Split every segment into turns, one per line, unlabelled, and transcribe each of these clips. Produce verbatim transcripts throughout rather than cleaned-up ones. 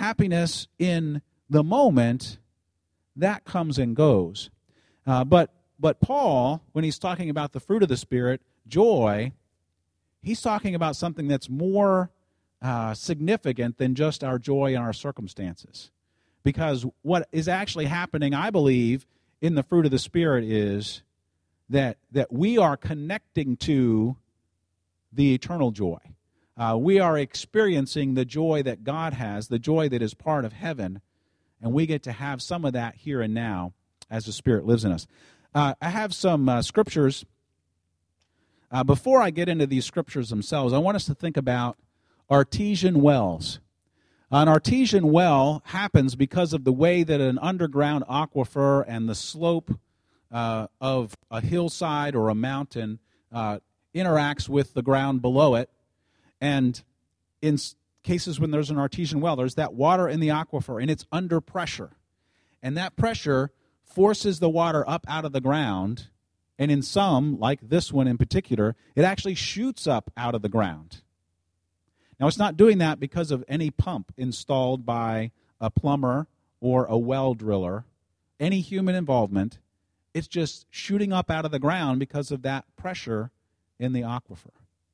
happiness in the moment, that comes and goes. Uh, but but Paul, when he's talking about the fruit of the Spirit, joy, he's talking about something that's more uh, significant than just our joy in our circumstances. Because what is actually happening, I believe, in the fruit of the Spirit is that that we are connecting to the eternal joy. Uh, we are experiencing the joy that God has, the joy that is part of heaven, and we get to have some of that here and now as the Spirit lives in us. Uh, I have some uh, scriptures. Uh, before I get into these scriptures themselves, I want us to think about artesian wells. An artesian well happens because of the way that an underground aquifer and the slope uh, of a hillside or a mountain uh, interacts with the ground below it. And in cases when there's an artesian well, there's that water in the aquifer, and it's under pressure. And that pressure forces the water up out of the ground, and in some, like this one in particular, it actually shoots up out of the ground. Now, it's not doing that because of any pump installed by a plumber or a well driller, any human involvement. It's just shooting up out of the ground because of that pressure in the aquifer.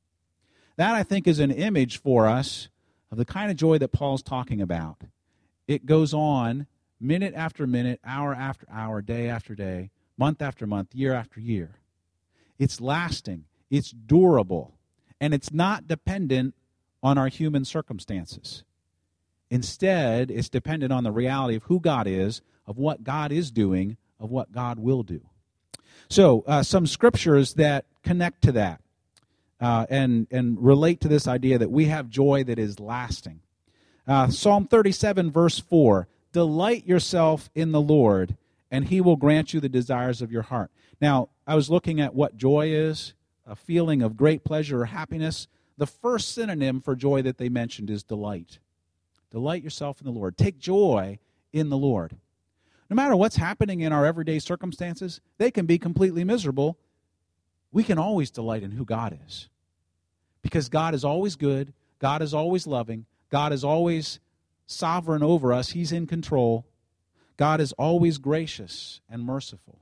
That, I think, is an image for us of the kind of joy that Paul's talking about. It goes on minute after minute, hour after hour, day after day, month after month, year after year. It's lasting, it's durable, and it's not dependent on our human circumstances. Instead, it's dependent on the reality of who God is, of what God is doing, of what God will do. So, uh, some scriptures that connect to that uh, and, and relate to this idea that we have joy that is lasting. Uh, Psalm thirty-seven, verse four, delight yourself in the Lord, and he will grant you the desires of your heart. Now, I was looking at what joy is, a feeling of great pleasure or happiness. The first synonym for joy that they mentioned is delight. Delight yourself in the Lord. Take joy in the Lord. No matter what's happening in our everyday circumstances, they can be completely miserable. We can always delight in who God is. Because God is always good. God is always loving. God is always sovereign over us. He's in control. God is always gracious and merciful.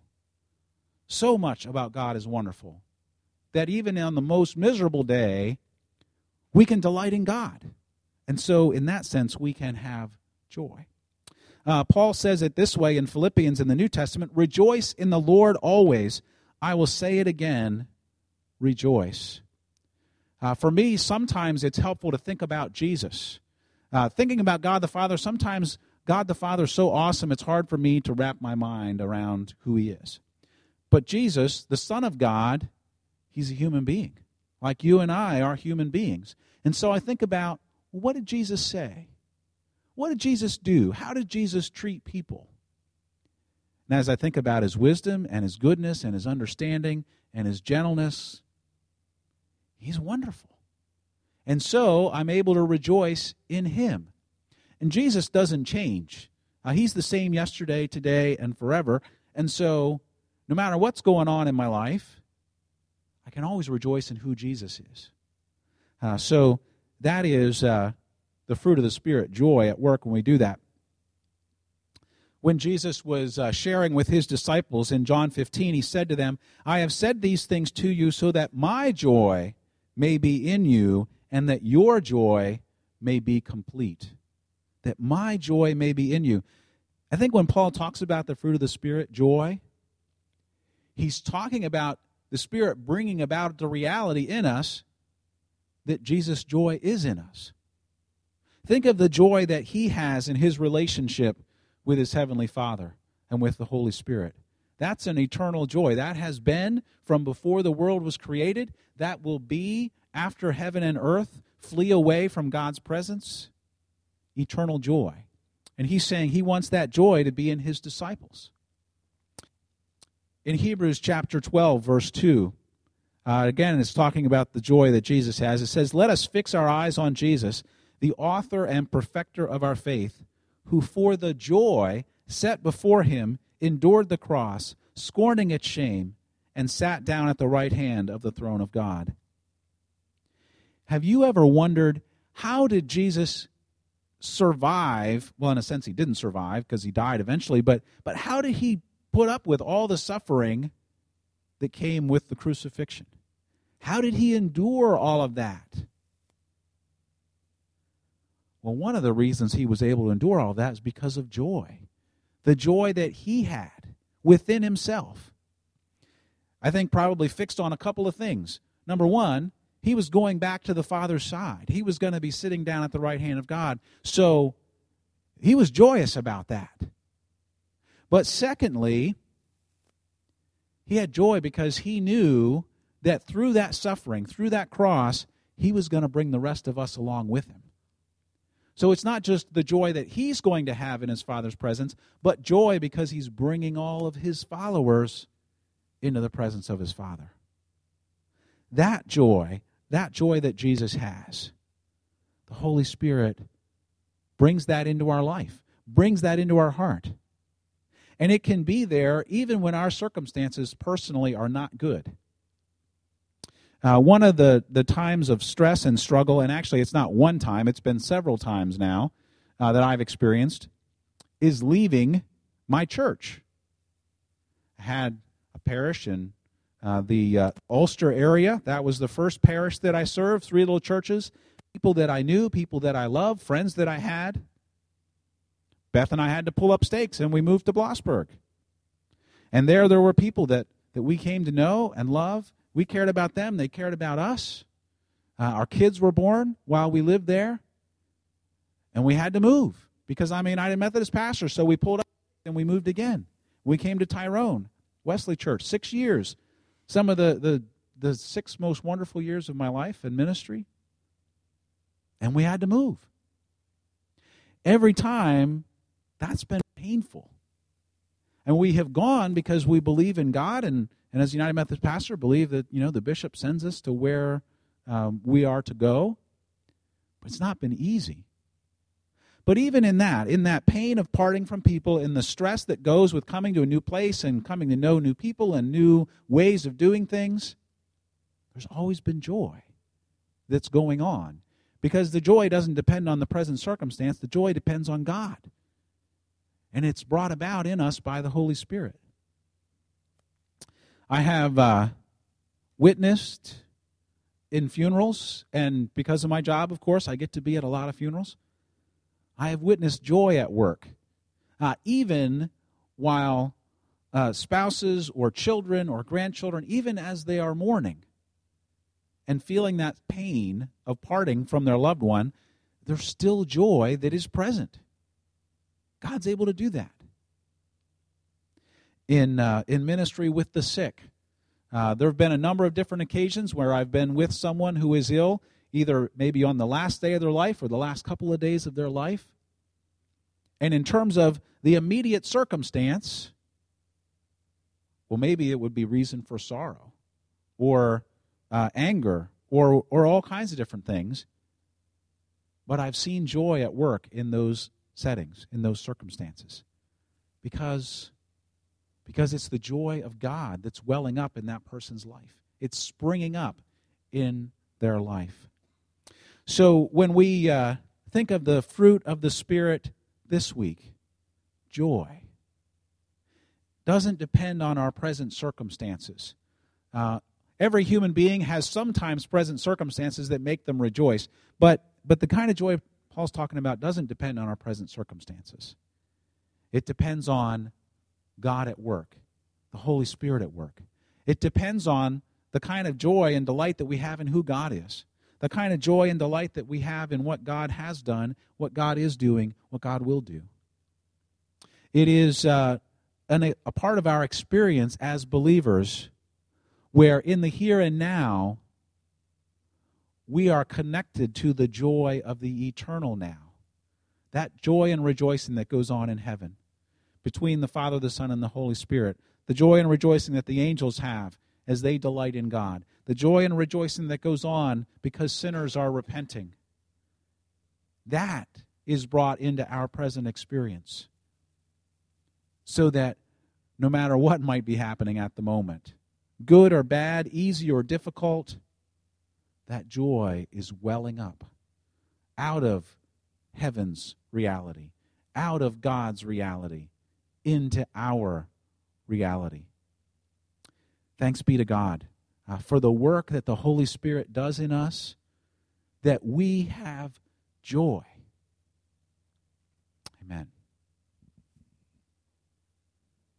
So much about God is wonderful that even on the most miserable day, we can delight in God. And so, in that sense, we can have joy. Uh, Paul says it this way in Philippians in the New Testament, rejoice in the Lord always. I will say it again, rejoice. Uh, for me, sometimes it's helpful to think about Jesus. Uh, thinking about God the Father, sometimes God the Father is so awesome, it's hard for me to wrap my mind around who he is. But Jesus, the Son of God, he's a human being. Like you and I are human beings. And so I think about, what did Jesus say? What did Jesus do? How did Jesus treat people? And as I think about his wisdom and his goodness and his understanding and his gentleness, he's wonderful. And so I'm able to rejoice in him. And Jesus doesn't change. Uh, he's the same yesterday, today, and forever. And so no matter what's going on in my life, I can always rejoice in who Jesus is. Uh, so that is uh, the fruit of the Spirit, joy at work when we do that. When Jesus was uh, sharing with his disciples in John fifteen, he said to them, I have said these things to you so that my joy may be in you and that your joy may be complete. That my joy may be in you. I think when Paul talks about the fruit of the Spirit, joy, he's talking about the Spirit bringing about the reality in us that Jesus' joy is in us. Think of the joy that he has in his relationship with his Heavenly Father and with the Holy Spirit. That's an eternal joy. That has been from before the world was created. That will be after heaven and earth flee away from God's presence. Eternal joy. And he's saying he wants that joy to be in his disciples. In Hebrews chapter twelve, verse two, uh, again, it's talking about the joy that Jesus has. It says, let us fix our eyes on Jesus, the author and perfecter of our faith, who for the joy set before him endured the cross, scorning its shame, and sat down at the right hand of the throne of God. Have you ever wondered, how did Jesus survive? Well, in a sense, he didn't survive because he died eventually, but, but how did he put up with all the suffering that came with the crucifixion? How did he endure all of that? Well, one of the reasons he was able to endure all of that is because of joy. The joy that he had within himself. I think probably fixed on a couple of things. Number one, he was going back to the Father's side. He was going to be sitting down at the right hand of God. So he was joyous about that. But secondly, he had joy because he knew that through that suffering, through that cross, he was going to bring the rest of us along with him. So it's not just the joy that he's going to have in his Father's presence, but joy because he's bringing all of his followers into the presence of his Father. That joy, that joy that Jesus has, the Holy Spirit brings that into our life, brings that into our heart. And it can be there even when our circumstances personally are not good. Uh, one of the, the times of stress and struggle, and actually it's not one time, it's been several times now uh, that I've experienced, is leaving my church. I had a parish in uh, the uh, Ulster area. That was the first parish that I served, three little churches, people that I knew, people that I loved, friends that I had. Beth and I had to pull up stakes, and we moved to Blossburg. And there, there were people that, that we came to know and love. We cared about them. They cared about us. Uh, our kids were born while we lived there. And we had to move because I'm a United Methodist pastor, so we pulled up and we moved again. We came to Tyrone, Wesley Church, six years. Some of the, the, the six most wonderful years of my life in ministry. And we had to move. Every time, that's been painful. And we have gone because we believe in God, and, and as a United Methodist pastor, believe that, you know, the bishop sends us to where um, we are to go. But it's not been easy. But even in that, in that pain of parting from people, in the stress that goes with coming to a new place and coming to know new people and new ways of doing things, there's always been joy that's going on. Because the joy doesn't depend on the present circumstance. The joy depends on God. And it's brought about in us by the Holy Spirit. I have uh, witnessed in funerals, and because of my job, of course, I get to be at a lot of funerals. I have witnessed joy at work, uh, even while uh, spouses or children or grandchildren, even as they are mourning and feeling that pain of parting from their loved one, there's still joy that is present. God's able to do that. In uh, in ministry with the sick, uh, there have been a number of different occasions where I've been with someone who is ill, either maybe on the last day of their life or the last couple of days of their life. And in terms of the immediate circumstance, well, maybe it would be reason for sorrow or uh, anger or or all kinds of different things. But I've seen joy at work in those settings, in those circumstances, because, because it's the joy of God that's welling up in that person's life. It's springing up in their life. So when we uh, think of the fruit of the Spirit this week, joy doesn't depend on our present circumstances. Uh, every human being has sometimes present circumstances that make them rejoice, but but the kind of joy Paul's talking about doesn't depend on our present circumstances. It depends on God at work, the Holy Spirit at work. It depends on the kind of joy and delight that we have in who God is, the kind of joy and delight that we have in what God has done, what God is doing, what God will do. It is uh, an, a part of our experience as believers where in the here and now, we are connected to the joy of the eternal now. That joy and rejoicing that goes on in heaven between the Father, the Son, and the Holy Spirit. The joy and rejoicing that the angels have as they delight in God. The joy and rejoicing that goes on because sinners are repenting. That is brought into our present experience so that no matter what might be happening at the moment, good or bad, easy or difficult, that joy is welling up out of heaven's reality, out of God's reality, into our reality. Thanks be to God uh, for the work that the Holy Spirit does in us, that we have joy